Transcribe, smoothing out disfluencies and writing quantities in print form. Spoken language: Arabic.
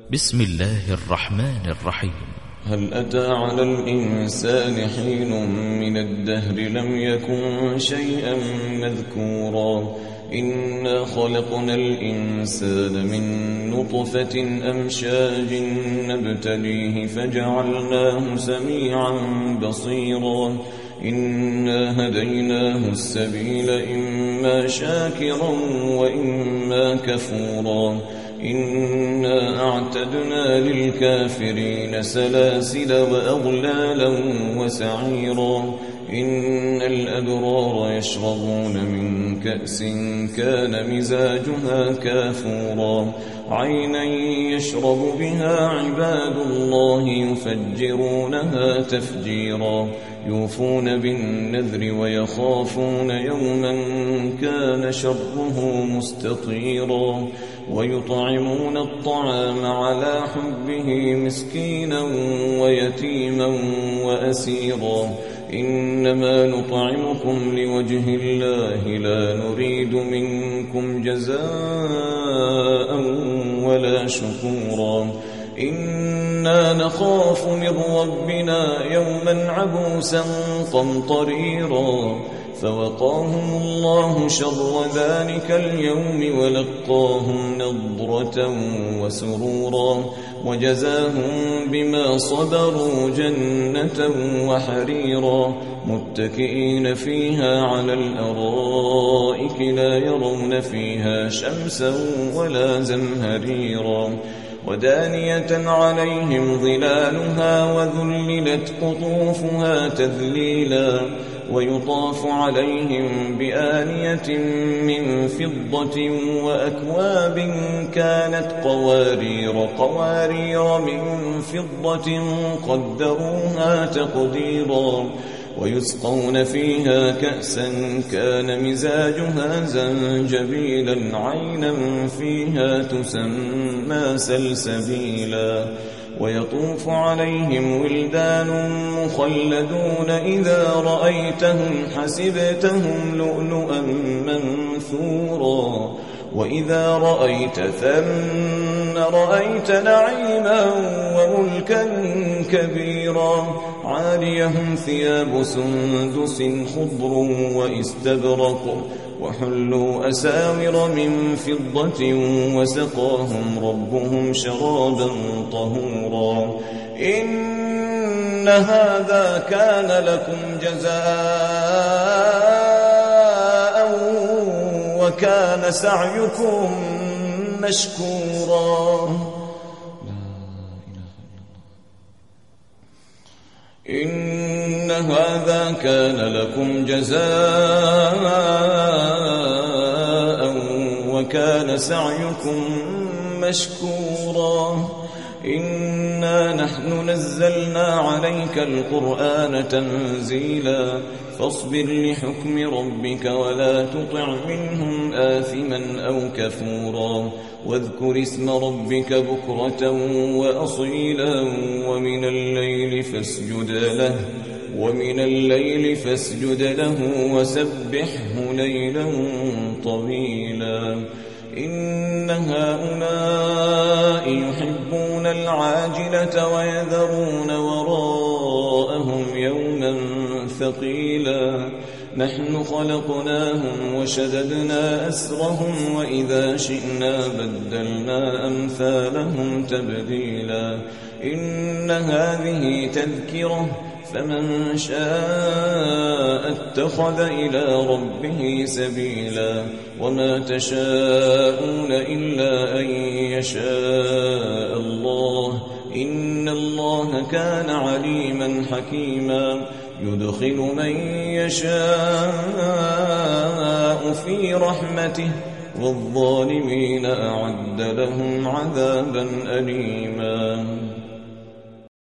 بسم الله الرحمن الرحيم. هل أتى على الإنسان حين من الدهر لم يكن شيئا مذكورا إنا خلقنا الإنسان من نطفة أمشاج نبتليه فجعلناه سميعا بصيرا إنا هديناه السبيل إما شاكرا وإما كفورا إنا أعتدنا للكافرين سلاسل وأغلالا وسعيرا إن الأبرار يشربون من كأس كان مزاجها كافورا عينا يشرب بها عباد الله يفجرونها تفجيرا يوفون بالنذر ويخافون يوما كان شره مستطيرا ويطعمون الطعام على حبه مسكينا ويتيما وأسيرا إنما نطعمكم لوجه الله لا نريد منكم جزاء ولا شكورا إنا نخاف من ربنا يوما عبوسا قمطريرا فوقاهم الله شر ذلك اليوم ولقاهم نضرة وسرورا وجزاهم بما صبروا جنة وحريرا متكئين فيها على الأرائك لا يرون فيها شمسا ولا زمهريرا ودانية عليهم ظلالها وذللت قطوفها تذليلا ويطاف عليهم بآنية من فضة وأكواب كانت قوارير من فضة قدروها تقديرا ويسقون فيها كأسا كان مزاجها زنجبيلا عينا فيها تسمى سلسبيلا ويطوف عليهم ولدان مخلدون إذا رأيتهم حسبتهم لؤلؤا منثورا وإذا رأيت ثم رأيت نعيما وملكا كبيرا عاليهم ثياب سندس خضر وإستبرق وحلوا أساور من فضة وسقاهم ربهم شرابا طهورا إن هذا كان لكم جزاء وكان سعيكم مشكورا إن هذا كان لكم جزاء وكان سعيكم مشكورا إنا نحن نزلنا عليك القرآن تنزيلا فاصبر لحكم ربك ولا تطع منهم آثما أو كفورا واذكر اسم ربك بكرة وأصيلا ومن الليل فاسجد له وسبحه ليلا طويلا إن هؤلاء يحبون العاجلة ويذرون وراءهم يوما ثقيلا نحن خلقناهم وشددنا أسرهم وإذا شئنا بدلنا أمثالهم تبديلا إن هذه تذكرة فمن شاء اتخذ إلى ربه سبيلا وما تشاءون إلا أن يشاء الله إن الله كان عليما حكيما يدخل من يشاء في رحمته والظالمين أعد لهم عذابا أليما